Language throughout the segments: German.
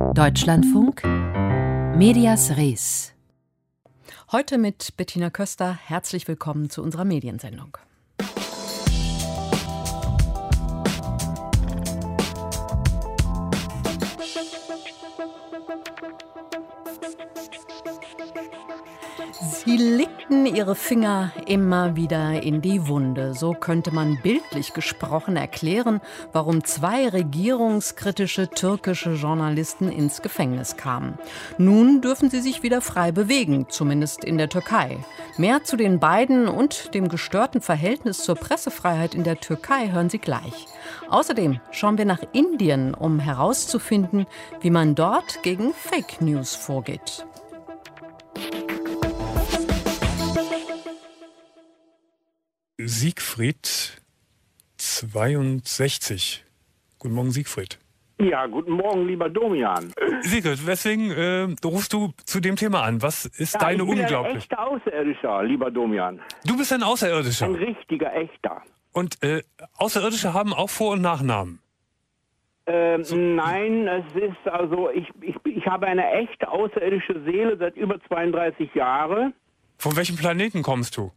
Deutschlandfunk Medias Res. Heute mit Bettina Köster. Herzlich willkommen zu unserer Mediensendung. Sie legten ihre Finger immer wieder in die Wunde. So könnte man bildlich gesprochen erklären, warum 2 regierungskritische türkische Journalisten ins Gefängnis kamen. Nun dürfen sie sich wieder frei bewegen, zumindest in der Türkei. Mehr zu den beiden und dem gestörten Verhältnis zur Pressefreiheit in der Türkei hören Sie gleich. Außerdem schauen wir nach Indien, um herauszufinden, wie man dort gegen Fake News vorgeht. Siegfried 62. Guten Morgen, Siegfried. Ja, guten Morgen, lieber Domian. Siegfried, weswegen rufst du zu dem Thema an? Was ist deine unglaublich? Ich bin ein echter Außerirdischer, lieber Domian. Du bist ein Außerirdischer? Ein richtiger, echter. Und Außerirdische haben auch Vor- und Nachnamen? Nein, es ist also, ich habe eine echte außerirdische Seele seit über 32 Jahren. Von welchem Planeten kommst du?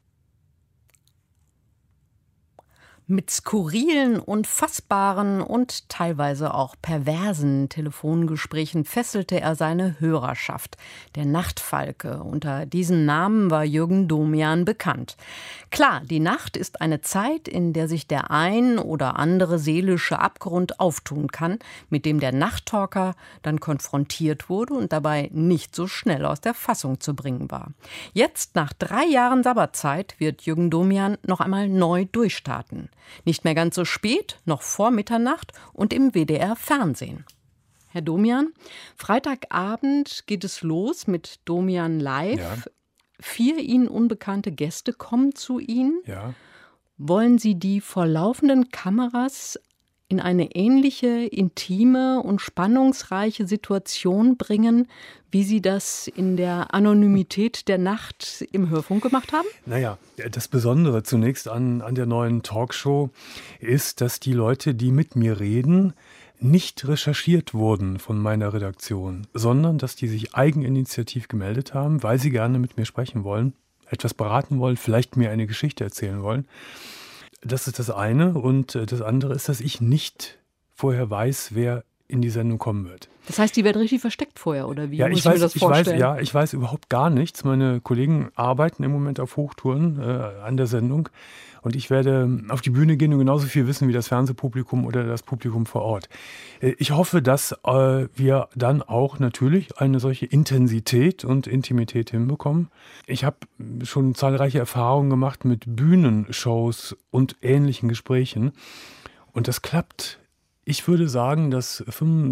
Mit skurrilen, unfassbaren und teilweise auch perversen Telefongesprächen fesselte er seine Hörerschaft. Der Nachtfalke. Unter diesem Namen war Jürgen Domian bekannt. Klar, die Nacht ist eine Zeit, in der sich der ein oder andere seelische Abgrund auftun kann, mit dem der Nachttalker dann konfrontiert wurde und dabei nicht so schnell aus der Fassung zu bringen war. Jetzt, nach 3 Jahren Sabbatzeit, wird Jürgen Domian noch einmal neu durchstarten. Nicht mehr ganz so spät, noch vor Mitternacht und im WDR-Fernsehen. Herr Domian, Freitagabend geht es los mit Domian Live. Ja. 4 Ihnen unbekannte Gäste kommen zu Ihnen. Ja. Wollen Sie die vor laufenden Kameras in eine ähnliche, intime und spannungsreiche Situation bringen, wie Sie das in der Anonymität der Nacht im Hörfunk gemacht haben? Naja, das Besondere zunächst an der neuen Talkshow ist, dass die Leute, die mit mir reden, nicht recherchiert wurden von meiner Redaktion, sondern dass die sich eigeninitiativ gemeldet haben, weil sie gerne mit mir sprechen wollen, etwas beraten wollen, vielleicht mir eine Geschichte erzählen wollen. Das ist das eine. Und das andere ist, dass ich nicht vorher weiß, wer in die Sendung kommen wird. Das heißt, die werden richtig versteckt vorher, oder wie? Ja, muss ich mir das vorstellen? Ich weiß überhaupt gar nichts. Meine Kollegen arbeiten im Moment auf Hochtouren an der Sendung. Und ich werde auf die Bühne gehen und genauso viel wissen wie das Fernsehpublikum oder das Publikum vor Ort. Ich hoffe, dass wir dann auch natürlich eine solche Intensität und Intimität hinbekommen. Ich habe schon zahlreiche Erfahrungen gemacht mit Bühnenshows und ähnlichen Gesprächen. Und das klappt. Ich würde sagen, dass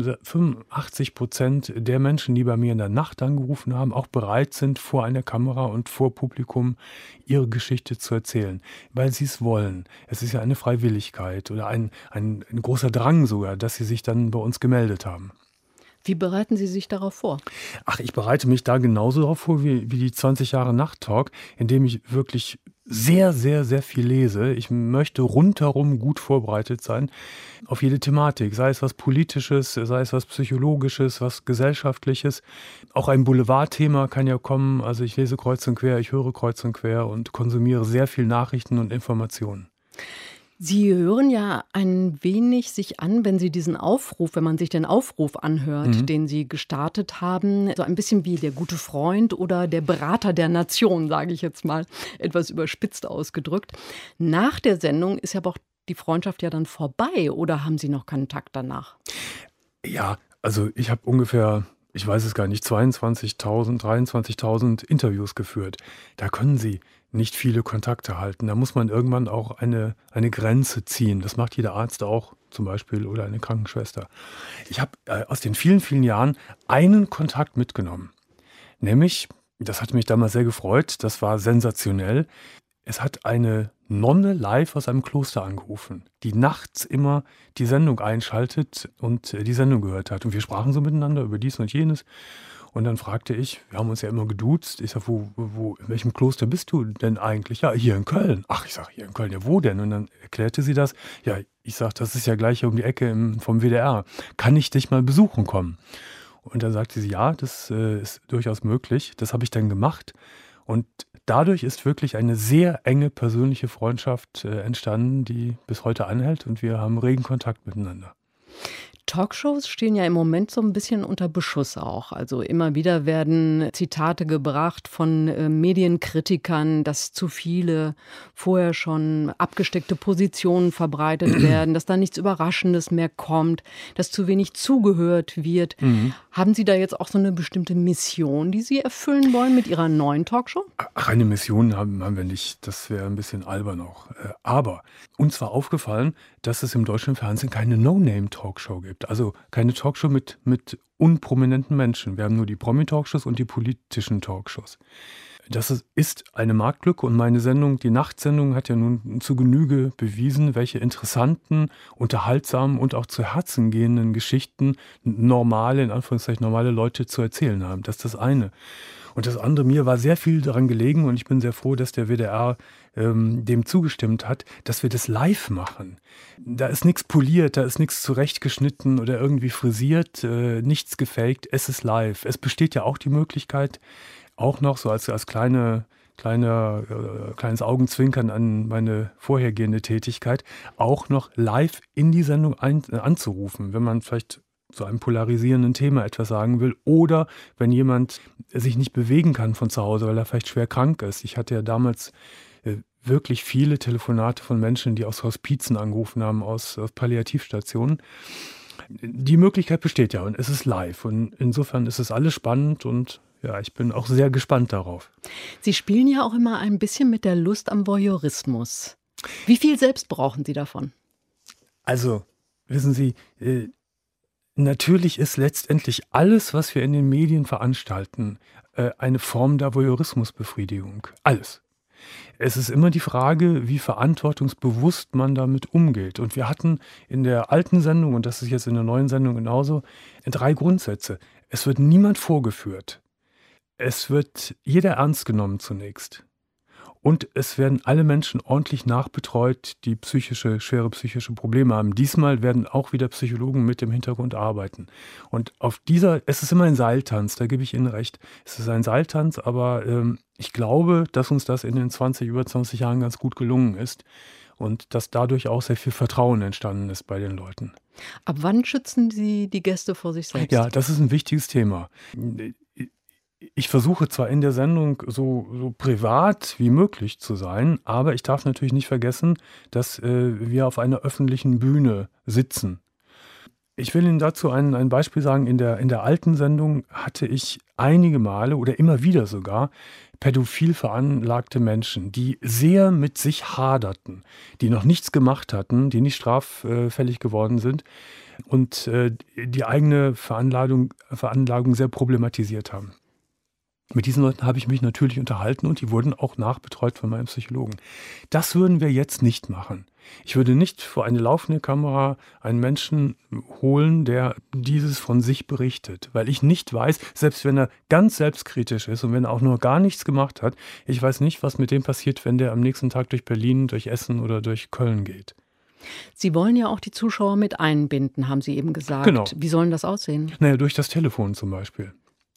85% der Menschen, die bei mir in der Nacht angerufen haben, auch bereit sind, vor einer Kamera und vor Publikum ihre Geschichte zu erzählen, weil sie es wollen. Es ist ja eine Freiwilligkeit oder ein großer Drang sogar, dass sie sich dann bei uns gemeldet haben. Wie bereiten Sie sich darauf vor? Ach, ich bereite mich da genauso darauf vor wie die 20 Jahre Nachttalk, indem ich wirklich sehr, sehr, sehr viel lese. Ich möchte rundherum gut vorbereitet sein auf jede Thematik, sei es was Politisches, sei es was Psychologisches, was Gesellschaftliches. Auch ein Boulevardthema kann ja kommen. Also ich lese kreuz und quer, ich höre kreuz und quer und konsumiere sehr viel Nachrichten und Informationen. Sie hören ja ein wenig sich an, wenn man sich den Aufruf anhört, den Sie gestartet haben, so ein bisschen wie der gute Freund oder der Berater der Nation, sage ich jetzt mal, etwas überspitzt ausgedrückt. Nach der Sendung ist ja aber auch die Freundschaft ja dann vorbei, oder haben Sie noch Kontakt danach? Ja, also ich habe ungefähr, ich weiß es gar nicht, 23.000 Interviews geführt. Da können Sie nicht viele Kontakte halten. Da muss man irgendwann auch eine Grenze ziehen. Das macht jeder Arzt auch zum Beispiel oder eine Krankenschwester. Ich habe aus den vielen, vielen Jahren einen Kontakt mitgenommen. Nämlich, das hat mich damals sehr gefreut, das war sensationell. Es hat eine Nonne live aus einem Kloster angerufen, die nachts immer die Sendung einschaltet und die Sendung gehört hat. Und wir sprachen so miteinander über dies und jenes. Und dann fragte ich, wir haben uns ja immer geduzt, ich sag, in welchem Kloster bist du denn eigentlich? Ja, hier in Köln. Ach, ich sag, hier in Köln, ja, wo denn? Und dann erklärte sie das. Ja, ich sag, das ist ja gleich um die Ecke vom WDR. Kann ich dich mal besuchen kommen? Und dann sagte sie, ja, das ist durchaus möglich. Das habe ich dann gemacht. Und dadurch ist wirklich eine sehr enge persönliche Freundschaft entstanden, die bis heute anhält. Und wir haben regen Kontakt miteinander. Talkshows stehen ja im Moment so ein bisschen unter Beschuss auch. Also immer wieder werden Zitate gebracht von Medienkritikern, dass zu viele vorher schon abgesteckte Positionen verbreitet werden, dass da nichts Überraschendes mehr kommt, dass zu wenig zugehört wird. Haben Sie da jetzt auch so eine bestimmte Mission, die Sie erfüllen wollen mit Ihrer neuen Talkshow? Ach, eine Mission haben wir nicht. Das wäre ein bisschen albern auch. Aber uns war aufgefallen, dass es im deutschen Fernsehen keine No-Name-Talkshow gibt. Also keine Talkshow mit unprominenten Menschen. Wir haben nur die Promi-Talkshows und die politischen Talkshows. Das ist eine Marktlücke und meine Sendung, die Nachtsendung, hat ja nun zu Genüge bewiesen, welche interessanten, unterhaltsamen und auch zu Herzen gehenden Geschichten normale, in Anführungszeichen normale Leute zu erzählen haben. Das ist das eine. Und das andere, mir war sehr viel daran gelegen und ich bin sehr froh, dass der WDR dem zugestimmt hat, dass wir das live machen. Da ist nichts poliert, da ist nichts zurechtgeschnitten oder irgendwie frisiert, nichts gefaked, es ist live. Es besteht ja auch die Möglichkeit, auch noch so als kleines Augenzwinkern an meine vorhergehende Tätigkeit, auch noch live in die Sendung anzurufen, wenn man vielleicht zu einem polarisierenden Thema etwas sagen will oder wenn jemand sich nicht bewegen kann von zu Hause, weil er vielleicht schwer krank ist. Ich hatte ja damals wirklich viele Telefonate von Menschen, die aus Hospizen angerufen haben, aus Palliativstationen. Die Möglichkeit besteht ja und es ist live und insofern ist es alles spannend und ja, ich bin auch sehr gespannt darauf. Sie spielen ja auch immer ein bisschen mit der Lust am Voyeurismus. Wie viel selbst brauchen Sie davon? Also, wissen Sie, natürlich ist letztendlich alles, was wir in den Medien veranstalten, eine Form der Voyeurismusbefriedigung. Alles. Es ist immer die Frage, wie verantwortungsbewusst man damit umgeht. Und wir hatten in der alten Sendung, und das ist jetzt in der neuen Sendung genauso, 3 Grundsätze. Es wird niemand vorgeführt. Es wird jeder ernst genommen zunächst. Und es werden alle Menschen ordentlich nachbetreut, die schwere psychische Probleme haben. Diesmal werden auch wieder Psychologen mit im Hintergrund arbeiten. Und es ist immer ein Seiltanz, da gebe ich Ihnen recht. Es ist ein Seiltanz, aber ich glaube, dass uns das in den über 20 Jahren ganz gut gelungen ist. Und dass dadurch auch sehr viel Vertrauen entstanden ist bei den Leuten. Ab wann schützen Sie die Gäste vor sich selbst? Ja, das ist ein wichtiges Thema. Ich versuche zwar in der Sendung so privat wie möglich zu sein, aber ich darf natürlich nicht vergessen, dass wir auf einer öffentlichen Bühne sitzen. Ich will Ihnen dazu ein Beispiel sagen. In der alten Sendung hatte ich einige Male oder immer wieder sogar pädophil veranlagte Menschen, die sehr mit sich haderten, die noch nichts gemacht hatten, die nicht straffällig geworden sind und die eigene Veranlagung sehr problematisiert haben. Mit diesen Leuten habe ich mich natürlich unterhalten und die wurden auch nachbetreut von meinem Psychologen. Das würden wir jetzt nicht machen. Ich würde nicht vor eine laufende Kamera einen Menschen holen, der dieses von sich berichtet, weil ich nicht weiß, selbst wenn er ganz selbstkritisch ist und wenn er auch nur gar nichts gemacht hat, ich weiß nicht, was mit dem passiert, wenn der am nächsten Tag durch Berlin, durch Essen oder durch Köln geht. Sie wollen ja auch die Zuschauer mit einbinden, haben Sie eben gesagt. Genau. Wie soll das aussehen? Naja, durch das Telefon zum Beispiel.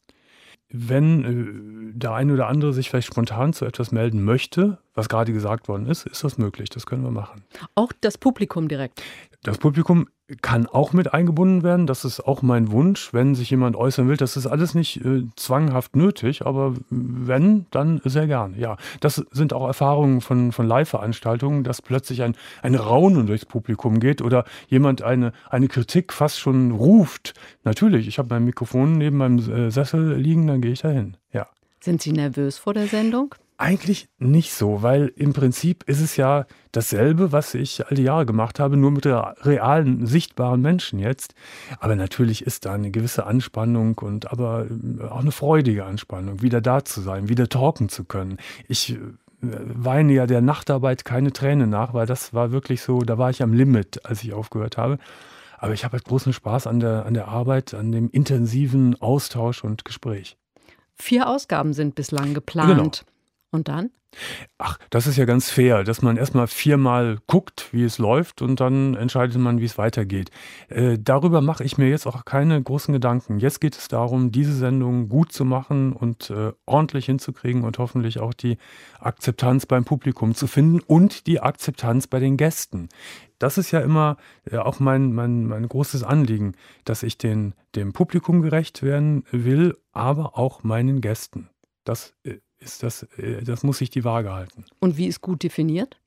Wenn der eine oder andere sich vielleicht spontan zu etwas melden möchte, was gerade gesagt worden ist das möglich, das können wir machen. Auch das Publikum direkt? Das Publikum kann auch mit eingebunden werden, das ist auch mein Wunsch, wenn sich jemand äußern will. Das ist alles nicht zwanghaft nötig, aber wenn, dann sehr gern. Ja, das sind auch Erfahrungen von Live-Veranstaltungen, dass plötzlich ein Raunen durchs Publikum geht oder jemand eine Kritik fast schon ruft. Natürlich, ich habe mein Mikrofon neben meinem Sessel liegen, dann gehe ich dahin. Ja. Sind Sie nervös vor der Sendung? Eigentlich nicht so, weil im Prinzip ist es ja dasselbe, was ich all die Jahre gemacht habe, nur mit realen, sichtbaren Menschen jetzt. Aber natürlich ist da eine gewisse Anspannung und aber auch eine freudige Anspannung, wieder da zu sein, wieder talken zu können. Ich weine ja der Nachtarbeit keine Tränen nach, weil das war wirklich so, da war ich am Limit, als ich aufgehört habe. Aber ich habe halt großen Spaß an der Arbeit, an dem intensiven Austausch und Gespräch. 4 Ausgaben sind bislang geplant. Genau. Und dann? Ach, das ist ja ganz fair, dass man erstmal 4-mal guckt, wie es läuft und dann entscheidet man, wie es weitergeht. Darüber mache ich mir jetzt auch keine großen Gedanken. Jetzt geht es darum, diese Sendung gut zu machen und ordentlich hinzukriegen und hoffentlich auch die Akzeptanz beim Publikum zu finden und die Akzeptanz bei den Gästen. Das ist ja immer auch mein großes Anliegen, dass ich dem Publikum gerecht werden will, aber auch meinen Gästen. Das muss sich die Waage halten. Und wie ist gut definiert?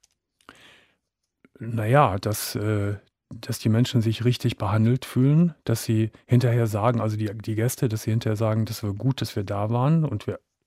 Naja, dass die Menschen sich richtig behandelt fühlen, dass sie hinterher sagen, also die Gäste, dass sie hinterher sagen, das war gut, dass wir da waren und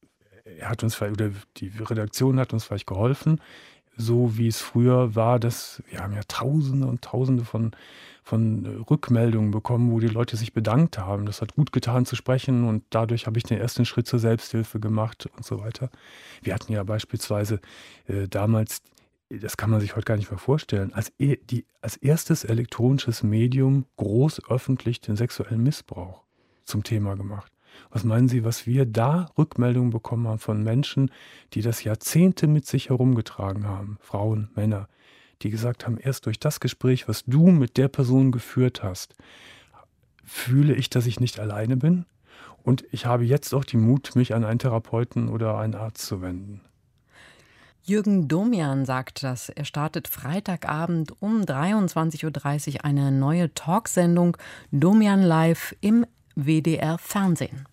die Redaktion hat uns vielleicht geholfen, so wie es früher war, wir haben ja Tausende und Tausende von Rückmeldungen bekommen, wo die Leute sich bedankt haben. Das hat gut getan zu sprechen und dadurch habe ich den ersten Schritt zur Selbsthilfe gemacht und so weiter. Wir hatten ja beispielsweise damals, das kann man sich heute gar nicht mehr vorstellen, als erstes elektronisches Medium groß öffentlich den sexuellen Missbrauch zum Thema gemacht. Was meinen Sie, was wir da Rückmeldungen bekommen haben von Menschen, die das Jahrzehnte mit sich herumgetragen haben, Frauen, Männer, die gesagt haben, erst durch das Gespräch, was du mit der Person geführt hast, fühle ich, dass ich nicht alleine bin und ich habe jetzt auch den Mut, mich an einen Therapeuten oder einen Arzt zu wenden. Jürgen Domian sagt das. Er startet Freitagabend um 23.30 Uhr eine neue Talksendung Domian Live im WDR Fernsehen.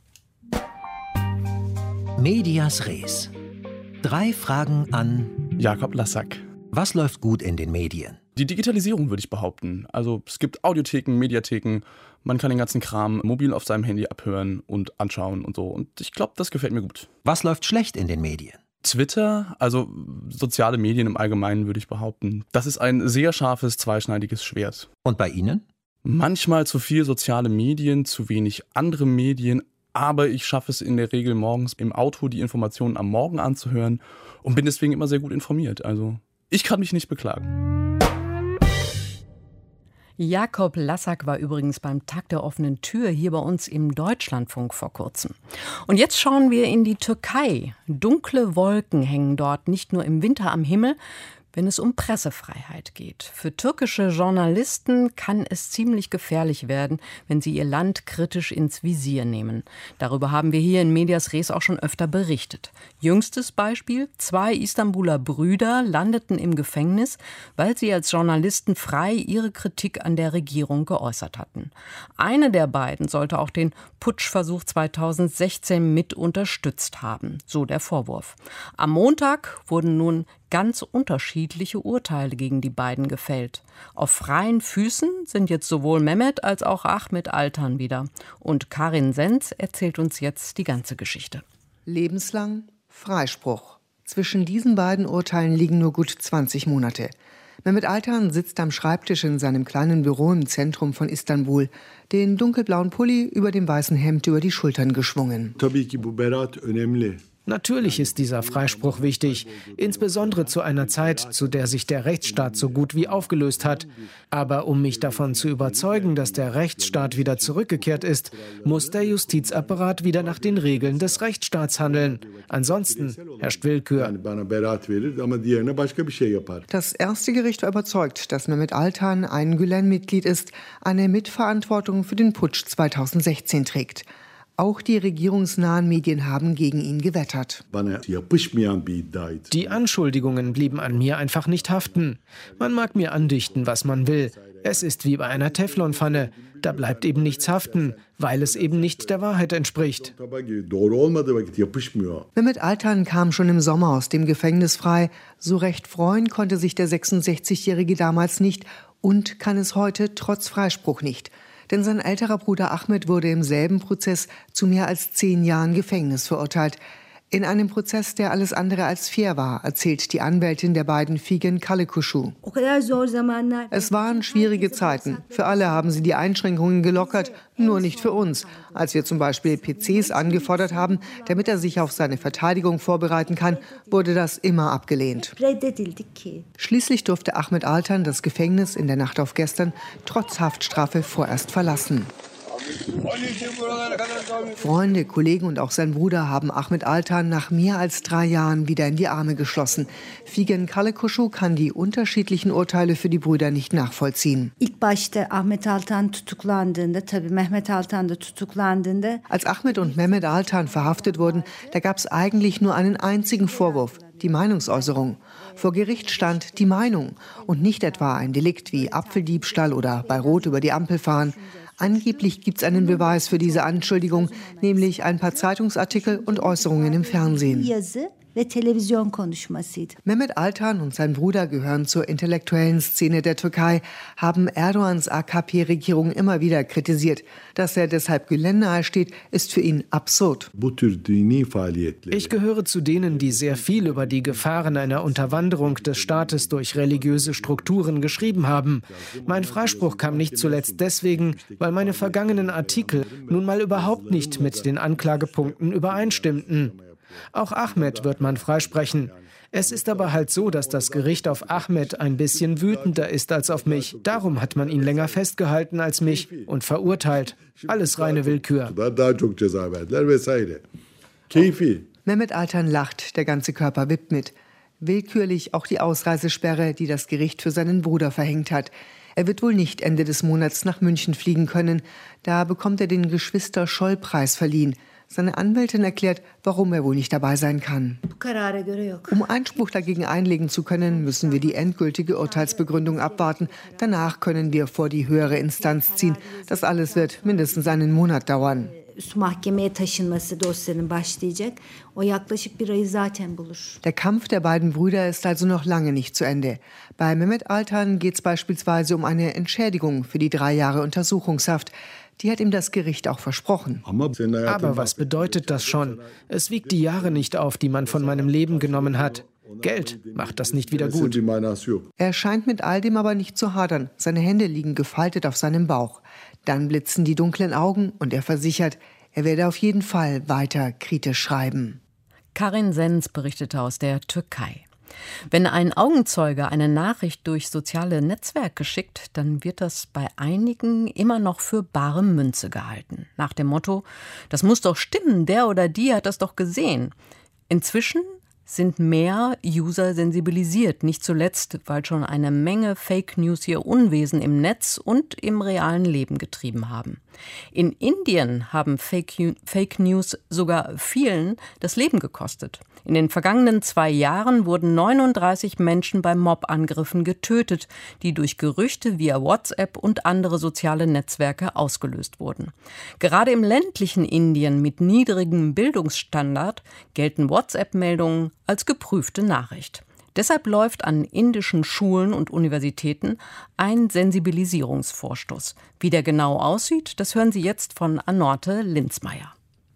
Medias Res. 3 Fragen an Jakob Lassack. Was läuft gut in den Medien? Die Digitalisierung, würde ich behaupten. Also es gibt Audiotheken, Mediatheken, man kann den ganzen Kram mobil auf seinem Handy abhören und anschauen und so. Und ich glaube, das gefällt mir gut. Was läuft schlecht in den Medien? Twitter, also soziale Medien im Allgemeinen, würde ich behaupten. Das ist ein sehr scharfes, zweischneidiges Schwert. Und bei Ihnen? Manchmal zu viel soziale Medien, zu wenig andere Medien. Aber ich schaffe es in der Regel morgens im Auto, die Informationen am Morgen anzuhören und bin deswegen immer sehr gut informiert. Also ich kann mich nicht beklagen. Jakob Lassack war übrigens beim Tag der offenen Tür hier bei uns im Deutschlandfunk vor kurzem. Und jetzt schauen wir in die Türkei. Dunkle Wolken hängen dort nicht nur im Winter am Himmel, wenn es um Pressefreiheit geht. Für türkische Journalisten kann es ziemlich gefährlich werden, wenn sie ihr Land kritisch ins Visier nehmen. Darüber haben wir hier in Medias Res auch schon öfter berichtet. Jüngstes Beispiel: 2 Istanbuler Brüder landeten im Gefängnis, weil sie als Journalisten frei ihre Kritik an der Regierung geäußert hatten. Eine der beiden sollte auch den Putschversuch 2016 mit unterstützt haben, so der Vorwurf. Am Montag wurden nun ganz unterschiedliche Urteile gegen die beiden gefällt. Auf freien Füßen sind jetzt sowohl Mehmet als auch Ahmet Altan wieder. Und Karin Senz erzählt uns jetzt die ganze Geschichte. Lebenslang Freispruch. Zwischen diesen beiden Urteilen liegen nur gut 20 Monate. Mehmet Altan sitzt am Schreibtisch in seinem kleinen Büro im Zentrum von Istanbul, den dunkelblauen Pulli über dem weißen Hemd über die Schultern geschwungen. Natürlich ist dieser Freispruch wichtig, insbesondere zu einer Zeit, zu der sich der Rechtsstaat so gut wie aufgelöst hat. Aber um mich davon zu überzeugen, dass der Rechtsstaat wieder zurückgekehrt ist, muss der Justizapparat wieder nach den Regeln des Rechtsstaats handeln. Ansonsten herrscht Willkür. Das erste Gericht war überzeugt, dass Mehmet Altan ein Gülen-Mitglied ist, eine Mitverantwortung für den Putsch 2016 trägt. Auch die regierungsnahen Medien haben gegen ihn gewettert. Die Anschuldigungen blieben an mir einfach nicht haften. Man mag mir andichten, was man will. Es ist wie bei einer Teflonpfanne. Da bleibt eben nichts haften, weil es eben nicht der Wahrheit entspricht. Mehmet Altan kam schon im Sommer aus dem Gefängnis frei. So recht freuen konnte sich der 66-Jährige damals nicht und kann es heute trotz Freispruch nicht. Denn sein älterer Bruder Ahmet wurde im selben Prozess zu mehr als 10 Jahren Gefängnis verurteilt. In einem Prozess, der alles andere als fair war, erzählt die Anwältin der beiden, Figen Kalekushu. Es waren schwierige Zeiten. Für alle haben sie die Einschränkungen gelockert, nur nicht für uns. Als wir zum Beispiel PCs angefordert haben, damit er sich auf seine Verteidigung vorbereiten kann, wurde das immer abgelehnt. Schließlich durfte Ahmet Altan das Gefängnis in der Nacht auf gestern trotz Haftstrafe vorerst verlassen. Freunde, Kollegen und auch sein Bruder haben Ahmet Altan nach mehr als 3 Jahren wieder in die Arme geschlossen. Figen Kalekushu kann die unterschiedlichen Urteile für die Brüder nicht nachvollziehen. Als Ahmet und Mehmet Altan verhaftet wurden, da gab es eigentlich nur einen einzigen Vorwurf: die Meinungsäußerung. Vor Gericht stand die Meinung und nicht etwa ein Delikt wie Apfeldiebstahl oder bei Rot über die Ampel fahren. Angeblich gibt es einen Beweis für diese Anschuldigung, nämlich ein paar Zeitungsartikel und Äußerungen im Fernsehen. Mehmet Altan und sein Bruder gehören zur intellektuellen Szene der Türkei, haben Erdogans AKP-Regierung immer wieder kritisiert. Dass er deshalb Gülen nahesteht, ist für ihn absurd. Ich gehöre zu denen, die sehr viel über die Gefahren einer Unterwanderung des Staates durch religiöse Strukturen geschrieben haben. Mein Freispruch kam nicht zuletzt deswegen, weil meine vergangenen Artikel nun mal überhaupt nicht mit den Anklagepunkten übereinstimmten. Auch Ahmet wird man freisprechen. Es ist aber halt so, dass das Gericht auf Ahmet ein bisschen wütender ist als auf mich. Darum hat man ihn länger festgehalten als mich und verurteilt. Alles reine Willkür. Mehmet Altan lacht, der ganze Körper wippt mit. Willkürlich auch die Ausreisesperre, die das Gericht für seinen Bruder verhängt hat. Er wird wohl nicht Ende des Monats nach München fliegen können. Da bekommt er den Geschwister-Scholl-Preis verliehen. Seine Anwältin erklärt, warum er wohl nicht dabei sein kann. Um Einspruch dagegen einlegen zu können, müssen wir die endgültige Urteilsbegründung abwarten. Danach können wir vor die höhere Instanz ziehen. Das alles wird mindestens einen Monat dauern. Der Kampf der beiden Brüder ist also noch lange nicht zu Ende. Bei Mehmet Altan geht es beispielsweise um eine Entschädigung für die 3 Jahre Untersuchungshaft. Die hat ihm das Gericht auch versprochen. Aber was bedeutet das schon? Es wiegt die Jahre nicht auf, die man von meinem Leben genommen hat. Geld macht das nicht wieder gut. Er scheint mit all dem aber nicht zu hadern. Seine Hände liegen gefaltet auf seinem Bauch. Dann blitzen die dunklen Augen und er versichert, er werde auf jeden Fall weiter kritisch schreiben. Karin Sens berichtete aus der Türkei. Wenn ein Augenzeuge eine Nachricht durch soziale Netzwerke schickt, dann wird das bei einigen immer noch für bare Münze gehalten. Nach dem Motto, das muss doch stimmen, der oder die hat das doch gesehen. Inzwischen sind mehr User sensibilisiert, nicht zuletzt, weil schon eine Menge Fake News ihr Unwesen im Netz und im realen Leben getrieben haben. In Indien haben Fake News sogar vielen das Leben gekostet. In den vergangenen 2 Jahren wurden 39 Menschen bei Mob-Angriffen getötet, die durch Gerüchte via WhatsApp und andere soziale Netzwerke ausgelöst wurden. Gerade im ländlichen Indien mit niedrigem Bildungsstandard gelten WhatsApp-Meldungen als geprüfte Nachricht. Deshalb läuft an indischen Schulen und Universitäten ein Sensibilisierungsvorstoß. Wie der genau aussieht, das hören Sie jetzt von Anorte Linzmeier.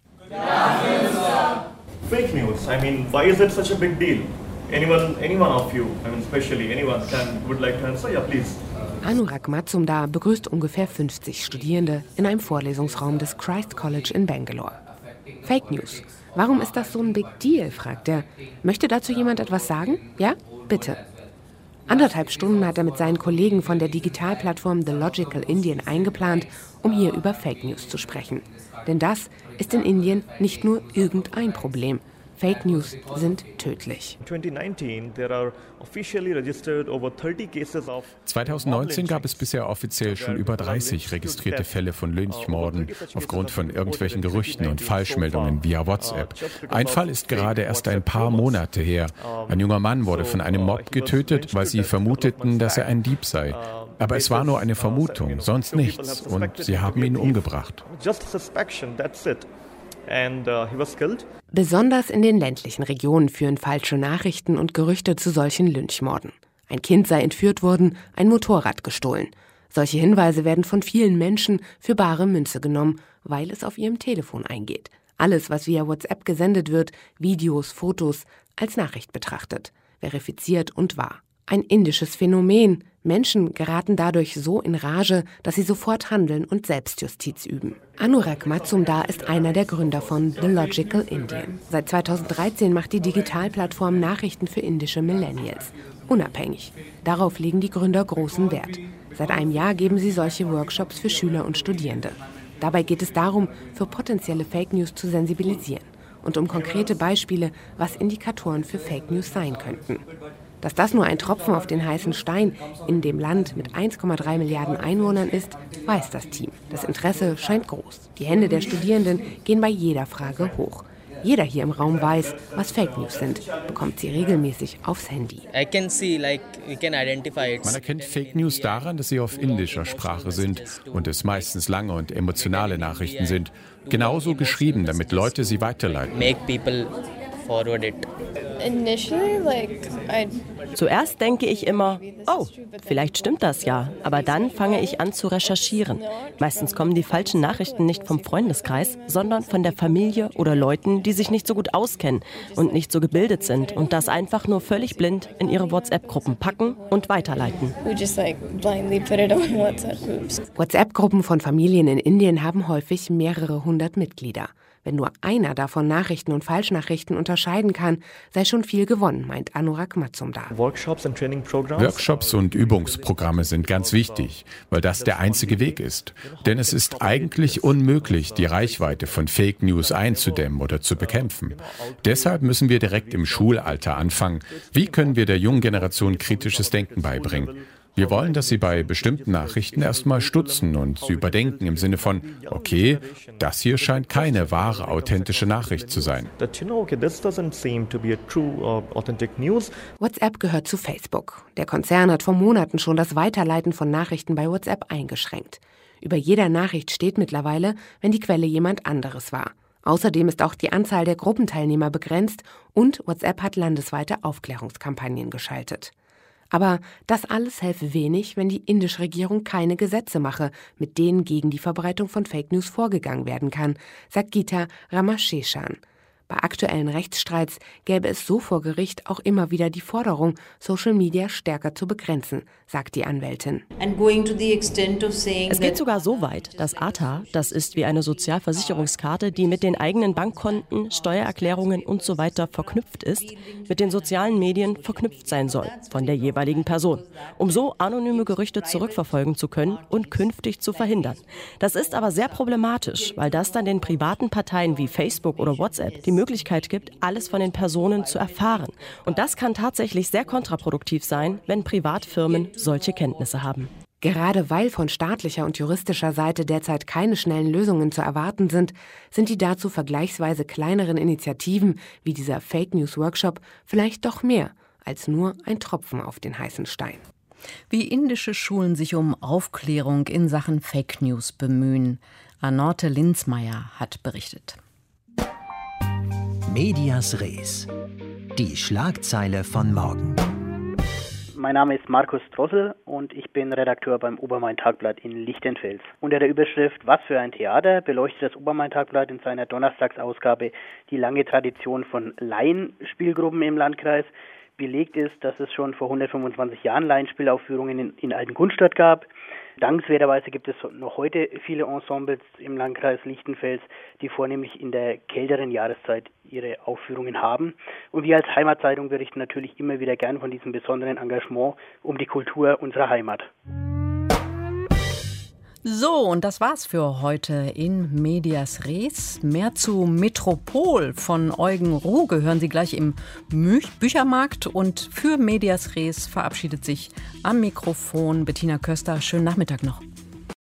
Fake news. I mean, why is it such a big deal? Anyone of you, I mean, especially anyone would like to answer? Yeah, please. Anurag Mazumdar begrüßt ungefähr 50 Studierende in einem Vorlesungsraum des Christ College in Bangalore. Fake News. Warum ist das so ein Big Deal, fragt er. Möchte dazu jemand etwas sagen? Ja? Bitte. 1,5 Stunden hat er mit seinen Kollegen von der Digitalplattform The Logical Indian eingeplant, um hier über Fake News zu sprechen. Denn das ist in Indien nicht nur irgendein Problem. Fake News sind tödlich. 2019 gab es bisher offiziell schon über 30 registrierte Fälle von Lynchmorden aufgrund von irgendwelchen Gerüchten und Falschmeldungen via WhatsApp. Ein Fall ist gerade erst ein paar Monate her. Ein junger Mann wurde von einem Mob getötet, weil sie vermuteten, dass er ein Dieb sei. Aber es war nur eine Vermutung, sonst nichts. Und sie haben ihn umgebracht. Besonders in den ländlichen Regionen führen falsche Nachrichten und Gerüchte zu solchen Lynchmorden. Ein Kind sei entführt worden, ein Motorrad gestohlen. Solche Hinweise werden von vielen Menschen für bare Münze genommen, weil es auf ihrem Telefon eingeht. Alles, was via WhatsApp gesendet wird, Videos, Fotos, als Nachricht betrachtet, verifiziert und wahr. Ein indisches Phänomen. Menschen geraten dadurch so in Rage, dass sie sofort handeln und Selbstjustiz üben. Anurag Mazumdar ist einer der Gründer von The Logical Indian. Seit 2013 macht die Digitalplattform Nachrichten für indische Millennials. Unabhängig. Darauf legen die Gründer großen Wert. Seit einem Jahr geben sie solche Workshops für Schüler und Studierende. Dabei geht es darum, für potenzielle Fake News zu sensibilisieren und um konkrete Beispiele, was Indikatoren für Fake News sein könnten. Dass das nur ein Tropfen auf den heißen Stein in dem Land mit 1,3 Milliarden Einwohnern ist, weiß das Team. Das Interesse scheint groß. Die Hände der Studierenden gehen bei jeder Frage hoch. Jeder hier im Raum weiß, was Fake News sind, bekommt sie regelmäßig aufs Handy. Man erkennt Fake News daran, dass sie auf indischer Sprache sind und es meistens lange und emotionale Nachrichten sind. Genauso geschrieben, damit Leute sie weiterleiten. Zuerst denke ich immer, oh, vielleicht stimmt das ja. Aber dann fange ich an zu recherchieren. Meistens kommen die falschen Nachrichten nicht vom Freundeskreis, sondern von der Familie oder Leuten, die sich nicht so gut auskennen und nicht so gebildet sind und das einfach nur völlig blind in ihre WhatsApp-Gruppen packen und weiterleiten. WhatsApp-Gruppen von Familien in Indien haben häufig mehrere hundert Mitglieder. Wenn nur einer davon Nachrichten und Falschnachrichten unterscheiden kann, sei schon viel gewonnen, meint Anurag Mazumdar. Workshops und Übungsprogramme sind ganz wichtig, weil das der einzige Weg ist. Denn es ist eigentlich unmöglich, die Reichweite von Fake News einzudämmen oder zu bekämpfen. Deshalb müssen wir direkt im Schulalter anfangen. Wie können wir der jungen Generation kritisches Denken beibringen? Wir wollen, dass sie bei bestimmten Nachrichten erstmal stutzen und sie überdenken im Sinne von, okay, das hier scheint keine wahre, authentische Nachricht zu sein. WhatsApp gehört zu Facebook. Der Konzern hat vor Monaten schon das Weiterleiten von Nachrichten bei WhatsApp eingeschränkt. Über jeder Nachricht steht mittlerweile, wenn die Quelle jemand anderes war. Außerdem ist auch die Anzahl der Gruppenteilnehmer begrenzt und WhatsApp hat landesweite Aufklärungskampagnen geschaltet. Aber das alles helfe wenig, wenn die indische Regierung keine Gesetze mache, mit denen gegen die Verbreitung von Fake News vorgegangen werden kann, sagt Gita Ramasheshan. Bei aktuellen Rechtsstreits gäbe es so vor Gericht auch immer wieder die Forderung, Social Media stärker zu begrenzen, sagt die Anwältin. Es geht sogar so weit, dass Aadhaar, das ist wie eine Sozialversicherungskarte, die mit den eigenen Bankkonten, Steuererklärungen und so weiter verknüpft ist, mit den sozialen Medien verknüpft sein soll von der jeweiligen Person, um so anonyme Gerüchte zurückverfolgen zu können und künftig zu verhindern. Das ist aber sehr problematisch, weil das dann den privaten Parteien wie Facebook oder WhatsApp die Möglichkeit gibt, alles von den Personen zu erfahren. Und das kann tatsächlich sehr kontraproduktiv sein, wenn Privatfirmen solche Kenntnisse haben. Gerade weil von staatlicher und juristischer Seite derzeit keine schnellen Lösungen zu erwarten sind die dazu vergleichsweise kleineren Initiativen wie dieser Fake News Workshop vielleicht doch mehr als nur ein Tropfen auf den heißen Stein. Wie indische Schulen sich um Aufklärung in Sachen Fake News bemühen. Anorte Linsmeier hat berichtet. Medias Res. Die Schlagzeile von morgen. Mein Name ist Markus Drossel und ich bin Redakteur beim Obermain-Tagblatt in Lichtenfels. Unter der Überschrift »Was für ein Theater« beleuchtet das Obermain-Tagblatt in seiner Donnerstagsausgabe die lange Tradition von Laienspielgruppen im Landkreis. Belegt ist, dass es schon vor 125 Jahren Laienspielaufführungen in Altenkunstadt gab. Dankenswerterweise gibt es noch heute viele Ensembles im Landkreis Lichtenfels, die vornehmlich in der kälteren Jahreszeit ihre Aufführungen haben. Und wir als Heimatzeitung berichten natürlich immer wieder gern von diesem besonderen Engagement um die Kultur unserer Heimat. So, und das war's für heute in Medias Res. Mehr zu Metropol von Eugen Ruge hören Sie gleich im Büchermarkt. Und für Medias Res verabschiedet sich am Mikrofon Bettina Köster. Schönen Nachmittag noch.